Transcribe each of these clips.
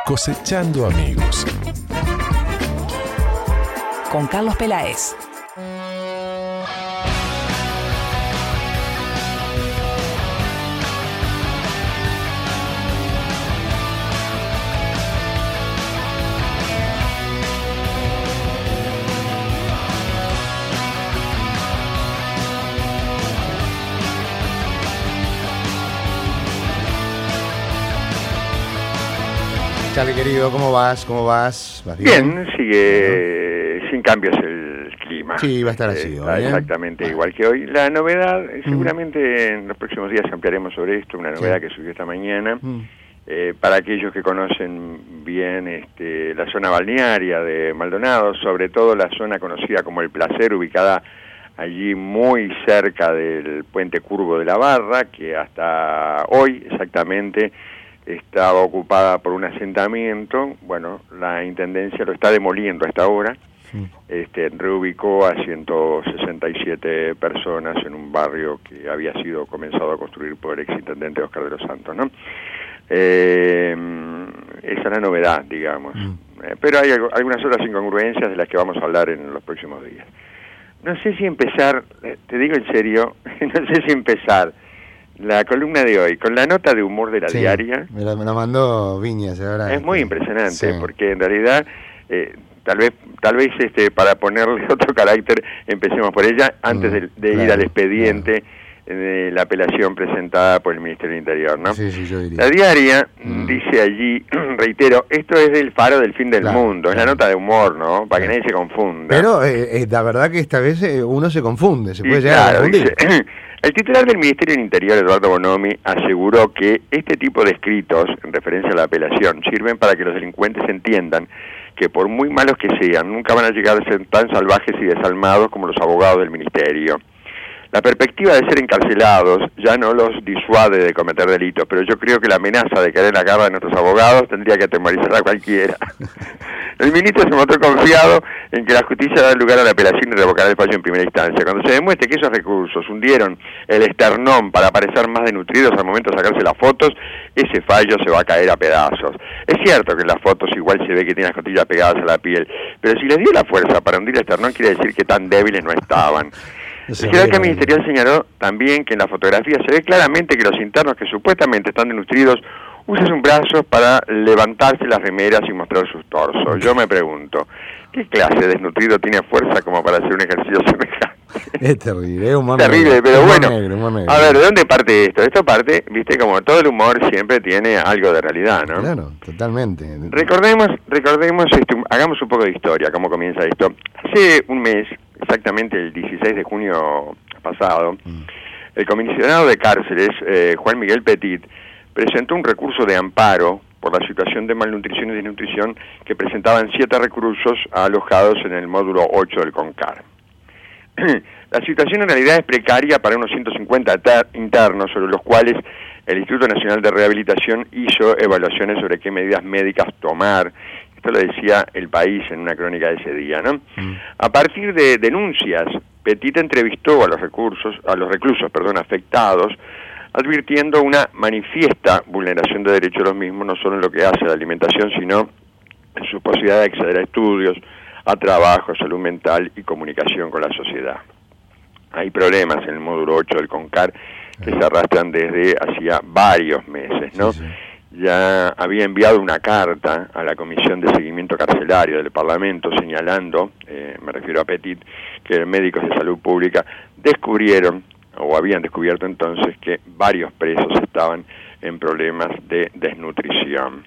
Cosechando amigos. Con Carlos Peláez. Charlie querido, ¿cómo vas? ¿Cómo vas? ¿Vas bien? Sigue sin cambios el clima. Sí, va a estar así Está hoy, exactamente igual que hoy. La novedad, seguramente en los próximos días ampliaremos sobre esto, una novedad que surgió esta mañana. Para aquellos que conocen bien la zona balnearia de Maldonado, sobre todo la zona conocida como El Placer, ubicada allí muy cerca del puente curvo de la Barra, que hasta hoy exactamente estaba ocupada por un asentamiento. Bueno, la Intendencia lo está demoliendo hasta ahora. Reubicó a 167 personas en un barrio que había sido comenzado a construir por el exintendente Oscar de los Santos, ¿no? Esa es la novedad, digamos. Pero hay algunas otras incongruencias de las que vamos a hablar en los próximos días. No sé si empezar, te digo en serio, no sé si empezar la columna de hoy con la nota de humor de la diaria. Me la mandó Viñas ahora. Es muy impresionante, porque en realidad tal vez para ponerle otro carácter empecemos por ella antes de ir al expediente de la apelación presentada por el Ministerio del Interior, ¿no? Sí, yo diría. La diaria dice allí, reitero, esto es el faro del fin del mundo, es la nota de humor, ¿no? Para que nadie se confunda. Pero la verdad que esta vez uno se confunde, se puede llegar a confundir. Dice, el titular del Ministerio del Interior, Eduardo Bonomi, aseguró que este tipo de escritos, en referencia a la apelación, sirven para que los delincuentes entiendan que por muy malos que sean, nunca van a llegar a ser tan salvajes y desalmados como los abogados del Ministerio. La perspectiva de ser encarcelados ya no los disuade de cometer delitos, pero yo creo que la amenaza de caer en la garra de nuestros abogados tendría que atemorizar a cualquiera. El ministro se mostró confiado en que la justicia dará lugar a la apelación y revocará el fallo en primera instancia. Cuando se demuestre que esos recursos hundieron el esternón para parecer más desnutridos al momento de sacarse las fotos, ese fallo se va a caer a pedazos. Es cierto que en las fotos igual se ve que tiene las costillas pegadas a la piel, pero si les dio la fuerza para hundir el esternón quiere decir que tan débiles no estaban. El jerarca ministerial señaló también que en la fotografía se ve claramente que los internos que supuestamente están desnutridos usan sus brazos para levantarse las remeras y mostrar sus torsos. Yo me pregunto, ¿qué clase de desnutrido tiene fuerza como para hacer un ejercicio semejante? Es terrible, es humor terrible, pero bueno, negro. A ver, ¿de dónde parte esto? Esto parte, viste, como todo el humor siempre tiene algo de realidad, ¿no? Claro, totalmente. Recordemos, hagamos un poco de historia, cómo comienza esto. Hace un mes, exactamente el 16 de junio pasado, el comisionado de cárceles, Juan Miguel Petit, presentó un recurso de amparo por la situación de malnutrición y desnutrición que presentaban 7 reclusos alojados en el módulo 8 del CONCAR. La situación en realidad es precaria para unos 150 internos, sobre los cuales el Instituto Nacional de Rehabilitación hizo evaluaciones sobre qué medidas médicas tomar. Esto lo decía El País en una crónica de ese día, ¿no? A partir de denuncias, Petit entrevistó a los reclusos afectados, advirtiendo una manifiesta vulneración de derechos de los mismos, no solo en lo que hace a la alimentación, sino en su posibilidad de acceder a estudios, a trabajo, salud mental y comunicación con la sociedad. Hay problemas en el módulo 8 del CONCAR que se arrastran desde hacía varios meses, ¿no? Sí. Ya había enviado una carta a la Comisión de Seguimiento Carcelario del Parlamento señalando, me refiero a Petit, que médicos de salud pública habían descubierto entonces que varios presos estaban en problemas de desnutrición.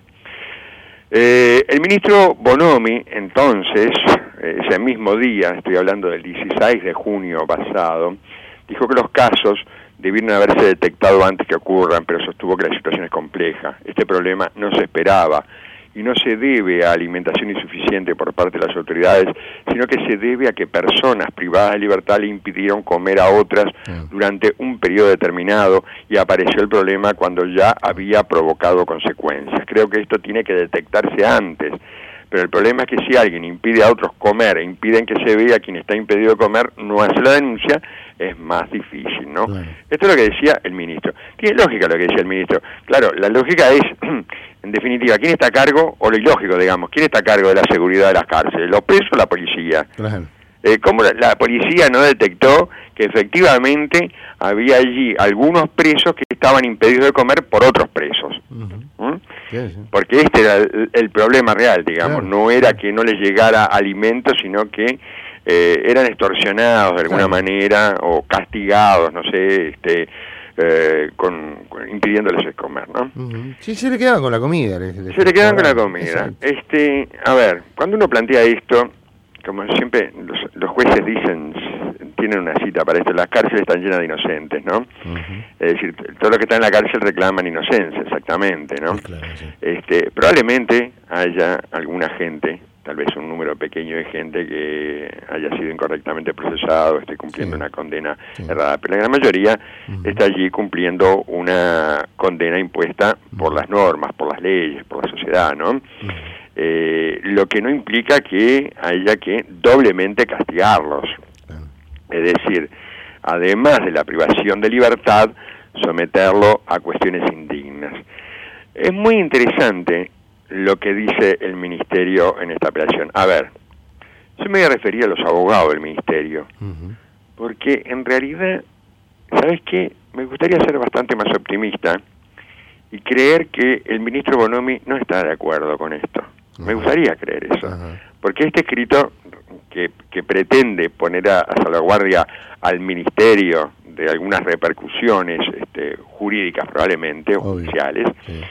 El ministro Bonomi, entonces, ese mismo día, estoy hablando del 16 de junio pasado, dijo que los casos debieron haberse detectado antes que ocurran, pero sostuvo que la situación es compleja. Este problema no se esperaba y no se debe a alimentación insuficiente por parte de las autoridades, sino que se debe a que personas privadas de libertad le impidieron comer a otras durante un periodo determinado y apareció el problema cuando ya había provocado consecuencias. Creo que esto tiene que detectarse antes, pero el problema es que si alguien impide a otros comer e impiden que se vea a quien está impedido comer, no hace la denuncia, es más difícil, ¿no? Claro. Esto es lo que decía el ministro. Tiene lógica lo que decía el ministro. Claro, la lógica es En definitiva, ¿quién está a cargo, o lo ilógico, digamos, quién está a cargo de la seguridad de las cárceles? ¿Los presos o la policía? Claro. ¿Cómo la policía no detectó que efectivamente había allí algunos presos que estaban impedidos de comer por otros presos? Uh-huh. Sí, sí. Porque este era el problema real, digamos, Claro. no era que no les llegara alimento, sino que eran extorsionados de alguna manera o castigados, no sé, impidiéndoles comer, ¿no? Uh-huh. Sí, se le quedaban con la comida. Se le quedaban con la comida. Exacto. A ver, cuando uno plantea esto, como siempre los jueces dicen, tienen una cita para esto, las cárceles están llenas de inocentes, ¿no? Uh-huh. Es decir, todo lo que está en la cárcel reclaman inocencia, exactamente, ¿no? Sí, claro, sí. Probablemente haya alguna gente, tal vez un número pequeño de gente que haya sido incorrectamente procesado, esté cumpliendo una condena errada, pero la gran mayoría está allí cumpliendo una condena impuesta por las normas, por las leyes, por la sociedad, ¿no? Lo que no implica que haya que doblemente castigarlos. Es decir, además de la privación de libertad, someterlo a cuestiones indignas. Es muy interesante lo que dice el Ministerio en esta operación. A ver, yo me voy a referir a los abogados del Ministerio, porque en realidad, ¿sabes qué? Me gustaría ser bastante más optimista y creer que el ministro Bonomi no está de acuerdo con esto. Me gustaría creer eso, porque este escrito que pretende poner a salvaguardia al ministerio de algunas repercusiones jurídicas probablemente, oficiales,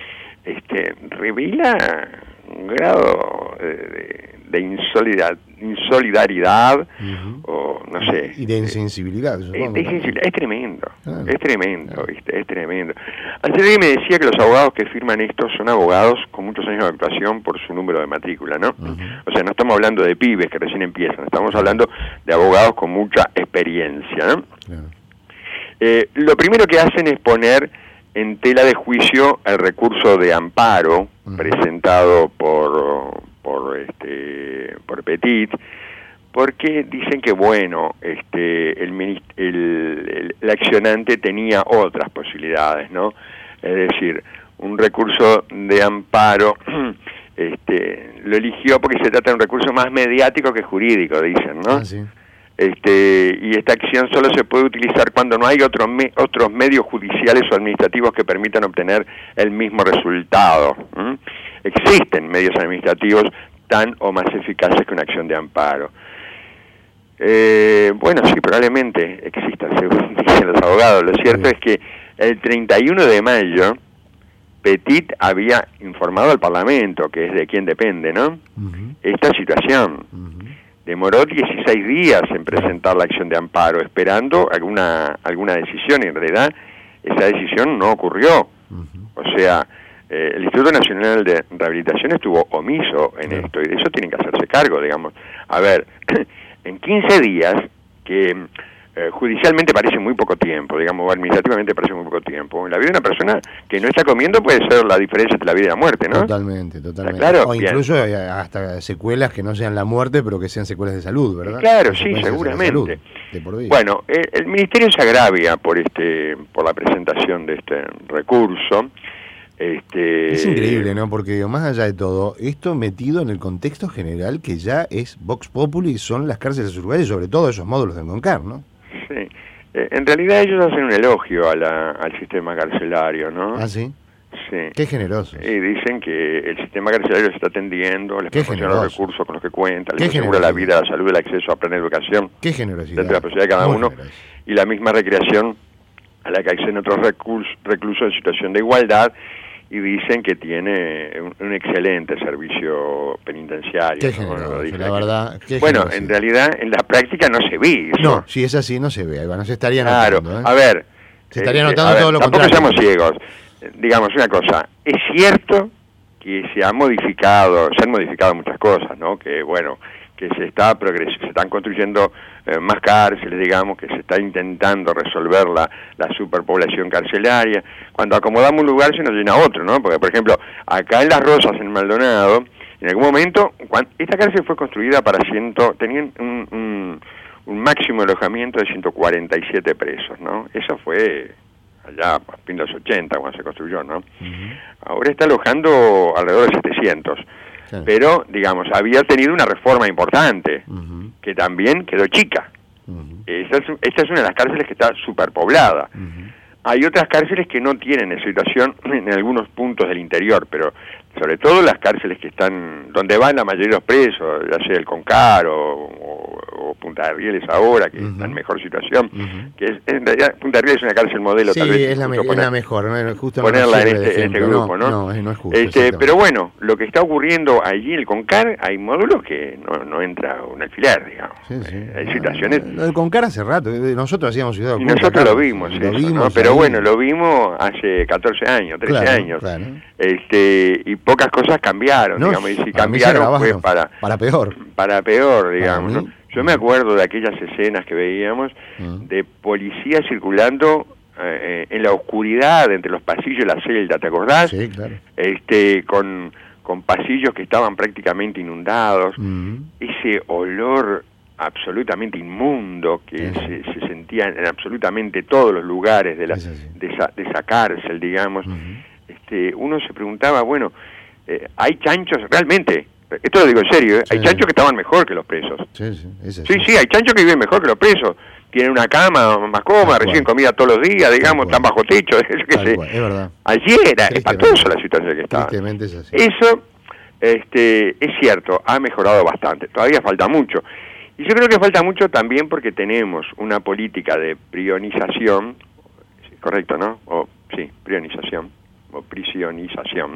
revela un grado de insolidaridad o no sé. Y de insensibilidad, supongo. Es tremendo, es tremendo, ¿viste? Es tremendo. Ayer me decía que los abogados que firman esto son abogados con muchos años de actuación por su número de matrícula, ¿no? O sea, no estamos hablando de pibes que recién empiezan, estamos hablando de abogados con mucha experiencia, ¿no? Lo primero que hacen es poner en tela de juicio el recurso de amparo presentado por Petit, porque dicen que bueno, el accionante tenía otras posibilidades, ¿no? Es decir, un recurso de amparo lo eligió porque se trata de un recurso más mediático que jurídico, dicen, ¿no? Ah, sí. Y esta acción solo se puede utilizar cuando no hay otros medios judiciales o administrativos que permitan obtener el mismo resultado. Existen medios administrativos tan o más eficaces que una acción de amparo. Bueno, sí, probablemente exista, según dicen los abogados. Lo cierto es que el 31 de mayo, Petit había informado al Parlamento, que es de quien depende, ¿no? Esta situación. Demoró 16 días en presentar la acción de amparo, esperando alguna decisión, y en realidad esa decisión no ocurrió. O sea, el Instituto Nacional de Rehabilitación estuvo omiso en esto, y de eso tienen que hacerse cargo, digamos. A ver, en 15 días, que judicialmente parece muy poco tiempo, digamos, o administrativamente parece muy poco tiempo, en la vida de una persona que no está comiendo puede ser la diferencia entre la vida y la muerte, ¿no? Totalmente. Claro, o incluso hasta secuelas que no sean la muerte, pero que sean secuelas de salud, ¿verdad? Claro, sí, seguramente. De por vida. Bueno, el Ministerio se agravia por la presentación de este recurso. Es increíble, ¿no? Porque más allá de todo, esto metido en el contexto general que ya es Vox Populi, son las cárceles uruguayas, sobre todo esos módulos de CONCAR, ¿no? Sí. En realidad ellos hacen un elogio al sistema carcelario, ¿no? ¿Ah, sí? Sí. Qué generoso. Y dicen que el sistema carcelario se está atendiendo, les proporciona los recursos con los que cuenta, les asegura la vida, la salud, el acceso a plena educación. Qué generosidad. Dentro de la posibilidad de cada uno. Generoso. Y la misma recreación a la que acceden otros reclusos en situación de igualdad, y dicen que tiene un excelente servicio penitenciario. Qué generoso, la verdad. Bueno, en realidad, en la práctica no se ve eso. No, si es así, no se ve, no se estaría notando. Claro, a ver. Se estaría notando todo lo contrario. Tampoco seamos ciegos. Digamos una cosa, es cierto que se han modificado muchas cosas, ¿no? Que bueno, que se están construyendo más cárceles, digamos, que se está intentando resolver la superpoblación carcelaria. Cuando acomodamos un lugar se nos llena otro, ¿no? Porque, por ejemplo, acá en Las Rosas, en Maldonado, en algún momento, esta cárcel fue construida tenían un máximo de alojamiento de 147 presos, ¿no? Eso fue allá a fin de los 80 cuando se construyó, ¿no? Ahora está alojando alrededor de 700. Claro. Pero, digamos, había tenido una reforma importante, que también quedó chica. Esta es una de las cárceles que está superpoblada. Hay otras cárceles que no tienen esa situación en algunos puntos del interior, pero sobre todo las cárceles que están donde van la mayoría de los presos, ya sea el Concar o Punta de Rieles ahora, que está en mejor situación, que es, en realidad Punta de Rieles es una cárcel modelo, sí, tal vez es la mejor, ¿no? Justo ponerla en este grupo, ¿no? No es justo. Pero bueno, lo que está ocurriendo allí en el Concar, hay módulos que no entra un alfiler, digamos. Hay situaciones... Lo del Concar hace rato, nosotros hacíamos Ciudad Oculta. Y nosotros lo vimos, ¿no? Pero bueno, lo vimos hace 14 años, 13 años. Claro. Y pocas cosas cambiaron, digamos, y si cambiaron fue para peor. Para peor, digamos, ¿no? Yo me acuerdo de aquellas escenas que veíamos de policías circulando en la oscuridad entre los pasillos de la celda, ¿te acordás? Sí, claro. Con pasillos que estaban prácticamente inundados, ese olor absolutamente inmundo que se sentía en absolutamente todos los lugares de esa cárcel, digamos. Uno se preguntaba, bueno, hay chanchos, realmente, esto lo digo en serio, hay chanchos que estaban mejor que los presos. Sí, hay chanchos que viven mejor que los presos. Tienen una cama más cómoda, reciben comida todos los días, digamos, están bajo techo. Es verdad. Allí era espantoso la situación que estaba. Tristemente es así. Eso, es cierto, ha mejorado bastante. Todavía falta mucho. Y yo creo que falta mucho también porque tenemos una política de prionización, correcto, ¿no? Prionización o prisionización,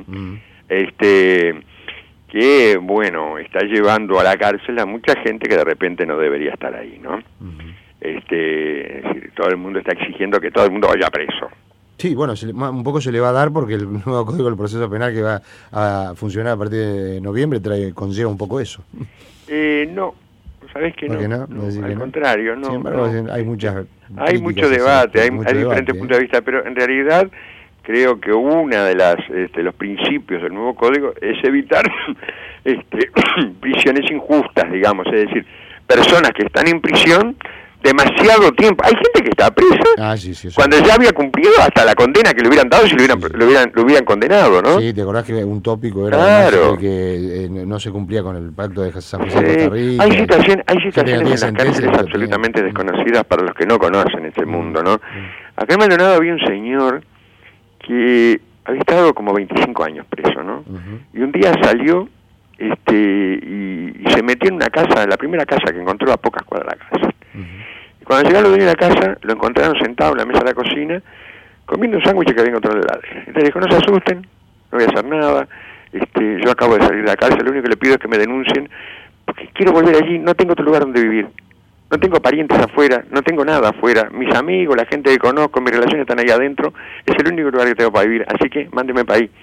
que, bueno, está llevando a la cárcel a mucha gente que de repente no debería estar ahí, ¿no? Es decir, todo el mundo está exigiendo que todo el mundo vaya preso. Sí, bueno, un poco se le va a dar porque el nuevo Código del Proceso Penal que va a funcionar a partir de noviembre conlleva un poco eso. No, ¿sabés que no? Al contrario, no. Sin embargo, no. Hay mucho debate, hay diferentes puntos de vista, pero en realidad creo que una de los principios del nuevo código es evitar prisiones injustas, digamos, es decir, personas que están en prisión demasiado tiempo. Hay gente que está presa cuando ya había cumplido hasta la condena que le hubieran dado si lo hubieran condenado, ¿no? Sí, te acordás que un tópico era que no se cumplía con el pacto de San José de Costa Rica. Hay situaciones en las cárceles absolutamente desconocidas para los que no conocen este mundo, ¿no? Acá en Maldonado había un señor que había estado como 25 años preso, ¿no? Y un día salió y se metió en una casa, la primera casa que encontró a pocas cuadras de la casa. Y cuando llegaron los dueños de la casa, lo encontraron sentado en la mesa de la cocina, comiendo un sándwich que había encontrado en la heladera. Entonces dijo, no se asusten, no voy a hacer nada, yo acabo de salir de la cárcel, lo único que le pido es que me denuncien, porque quiero volver allí, no tengo otro lugar donde vivir. No tengo parientes afuera, no tengo nada afuera. Mis amigos, la gente que conozco, mis relaciones están ahí adentro. Es el único lugar que tengo para vivir, así que mándeme para ahí.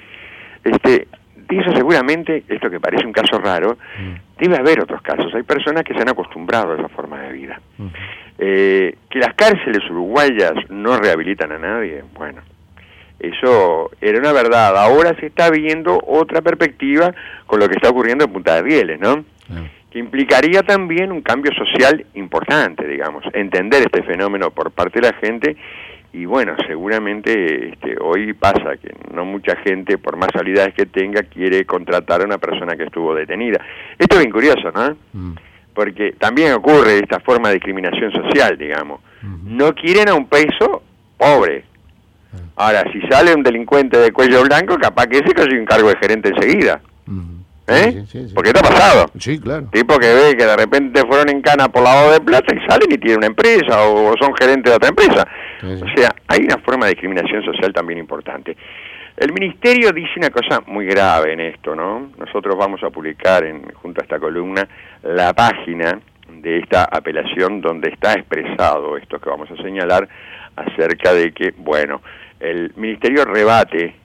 Dice seguramente, esto que parece un caso raro, debe haber otros casos. Hay personas que se han acostumbrado a esa forma de vida. Que las cárceles uruguayas no rehabilitan a nadie, bueno, eso era una verdad. Ahora se está viendo otra perspectiva con lo que está ocurriendo en Punta de Rieles, ¿no? Que implicaría también un cambio social importante, digamos, entender este fenómeno por parte de la gente. Y bueno, seguramente hoy pasa que no mucha gente, por más habilidades que tenga, quiere contratar a una persona que estuvo detenida. Esto es bien curioso, ¿no? Porque también ocurre esta forma de discriminación social, digamos. No quieren a un preso pobre. Ahora, si sale un delincuente de cuello blanco, capaz que ese consigue un cargo de gerente enseguida. Sí. Porque esto ha pasado. Sí, claro. Tipo que ve que de repente fueron en cana por lavado de plata y salen y tienen una empresa o son gerentes de otra empresa. O sea, hay una forma de discriminación social también importante. El Ministerio dice una cosa muy grave en esto, ¿no? Nosotros vamos a publicar junto a esta columna la página de esta apelación donde está expresado esto que vamos a señalar acerca de que, bueno, el Ministerio rebate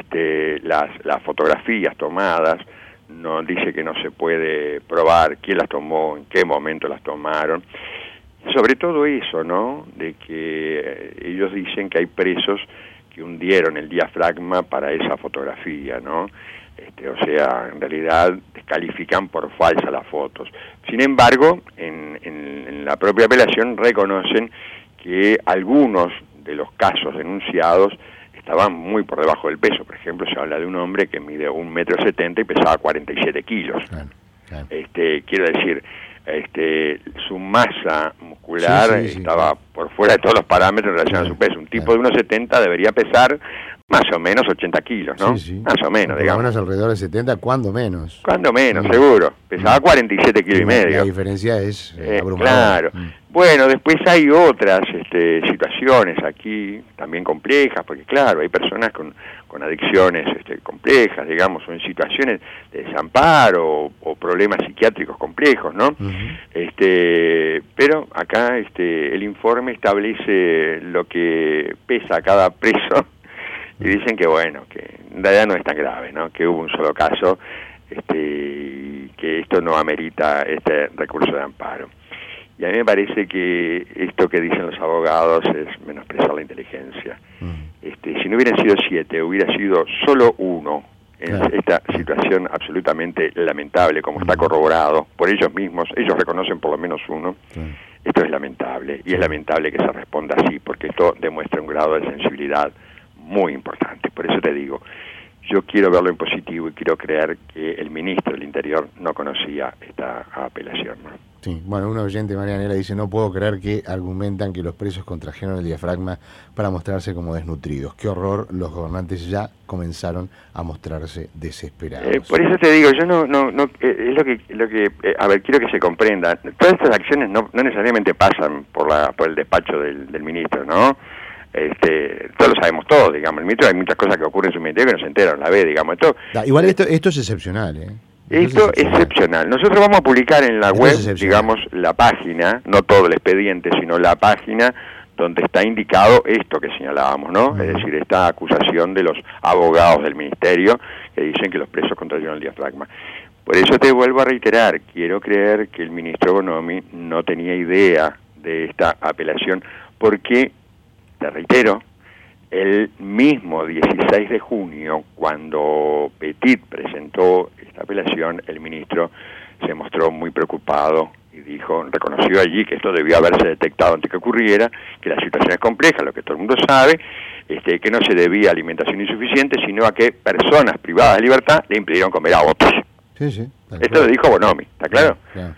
las fotografías tomadas. No dice que no se puede probar quién las tomó, en qué momento las tomaron. Sobre todo eso, ¿no? De que ellos dicen que hay presos que hundieron el diafragma para esa fotografía, ¿no? O sea, en realidad descalifican por falsas las fotos. Sin embargo, en la propia apelación reconocen que algunos de los casos denunciados estaban muy por debajo del peso. Por ejemplo, se habla de un hombre que mide 1,70 m y pesaba 47 kilos. Claro. Quiero decir, su masa muscular estaba por fuera de todos los parámetros en relación a su peso. Un tipo de 1,70 debería pesar más o menos 80 kilos, ¿no? Más o menos, digamos. Por lo menos alrededor de 70, ¿cuándo menos? ¿Cuándo menos? Seguro. Pesaba 47 kilos y medio. La diferencia es abrumadora. Claro. Bueno, después hay otras situaciones aquí también complejas, porque claro, hay personas con adicciones complejas, digamos, o en situaciones de desamparo o problemas psiquiátricos complejos, ¿no? Pero acá el informe establece lo que pesa cada preso y dicen que bueno, que en realidad no es tan grave, ¿no? Que hubo un solo caso, y que esto no amerita este recurso de amparo. Y a mí me parece que esto que dicen los abogados es menospreciar la inteligencia. Si no hubieran sido 7, hubiera sido solo uno en esta situación absolutamente lamentable, como está corroborado por ellos mismos. Ellos reconocen por lo menos uno. Esto es lamentable, y es lamentable que se responda así, porque esto demuestra un grado de sensibilidad muy importante. Por eso te digo, yo quiero verlo en positivo y quiero creer que el ministro del Interior no conocía esta apelación, ¿no? Sí, bueno, un oyente, Marianela, dice: no puedo creer que argumentan que los presos contrajeron el diafragma para mostrarse como desnutridos. Qué horror, los gobernantes ya comenzaron a mostrarse desesperados. Por eso te digo, yo no es lo que a ver, quiero que se comprenda. Todas estas acciones no necesariamente pasan por el despacho del ministro, ¿no? Todos lo sabemos todos, digamos. El ministro, hay muchas cosas que ocurren en su ministerio que no se enteran, la ve, digamos. Igual esto es excepcional, ¿eh? Esto es excepcional. Nosotros vamos a publicar en la web, digamos, la página, no todo el expediente, sino la página donde está indicado esto que señalábamos, ¿no? Es decir, esta acusación de los abogados del ministerio que dicen que los presos contrajeron el diafragma. Por eso te vuelvo a reiterar, quiero creer que el ministro Bonomi no tenía idea de esta apelación, porque, te reitero, el mismo 16 de junio, cuando Petit presentó esta apelación, el ministro se mostró muy preocupado y reconoció allí que esto debió haberse detectado antes que ocurriera, que la situación es compleja, lo que todo el mundo sabe, que no se debía a alimentación insuficiente, sino a que personas privadas de libertad le impidieron comer a otros. Sí, esto lo dijo Bonomi, ¿está claro? Claro.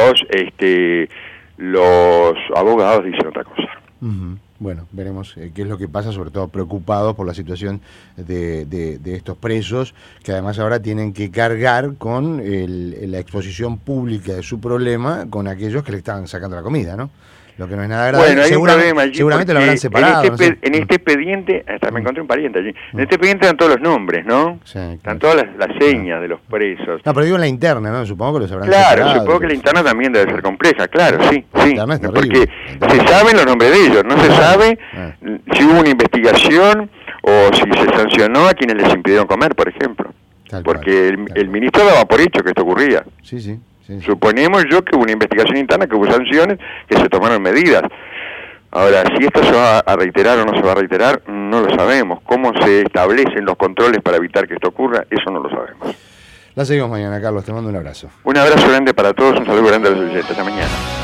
Los abogados dicen otra cosa. Bueno, veremos qué es lo que pasa, sobre todo preocupados por la situación de estos presos, que además ahora tienen que cargar con la exposición pública de su problema con aquellos que le están sacando la comida, ¿no? Lo que no es nada agradable. Bueno, hay un problema allí. Seguramente lo habrán separado. En este expediente, hasta me encontré un pariente allí, en este expediente están todos los nombres, ¿no? Sí, están todas las señas de los presos. No, pero digo en la interna, ¿no? Supongo que los habrán separado. Claro, supongo que la interna también debe ser compleja, claro, sí. La interna es terrible. Porque se saben los nombres de ellos, no se sabe si hubo una investigación o si se sancionó a quienes les impidieron comer, por ejemplo. Porque el ministro daba por hecho que esto ocurría. Sí. Suponemos que hubo una investigación interna, que hubo sanciones, que se tomaron medidas. Ahora, si esto se va a reiterar o no se va a reiterar, no lo sabemos. ¿Cómo se establecen los controles para evitar que esto ocurra? Eso no lo sabemos. La seguimos mañana, Carlos. Te mando un abrazo. Un abrazo grande para todos, un saludo grande a los oyentes. Hasta mañana.